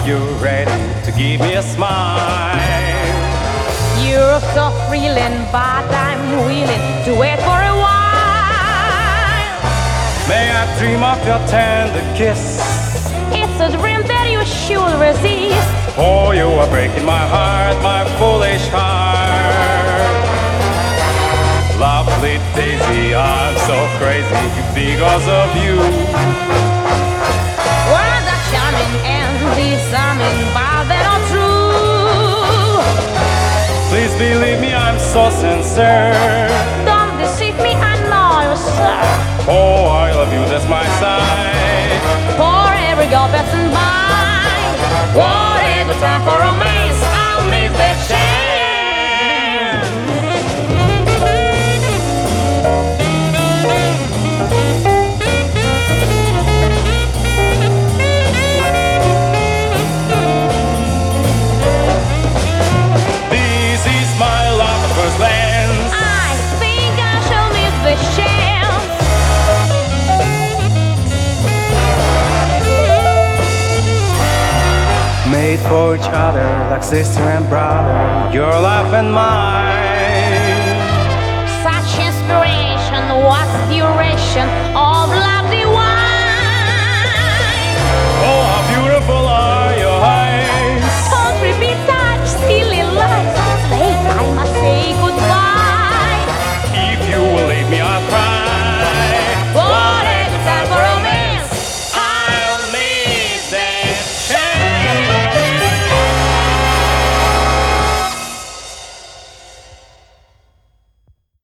you're ready to give me a smile. You're so thrilling, but I'm willing to wait for a while. May I dream of your tender kiss? It's a dream that you should resist. Oh, you are breaking my heart, my foolish heart. Lovely Daisy, I'm so crazy because of you. Words are charming and disarming, but they're not true. Please believe me, I'm so sincere. Don't deceive me, I know you, sir. Oh, I love you, that's my sign. For every girl passing by, whatever time for romance, I'll miss that chance. This is my love at first glance. I think I shall miss the chance. Made for each other like sister and brother, your love and mine.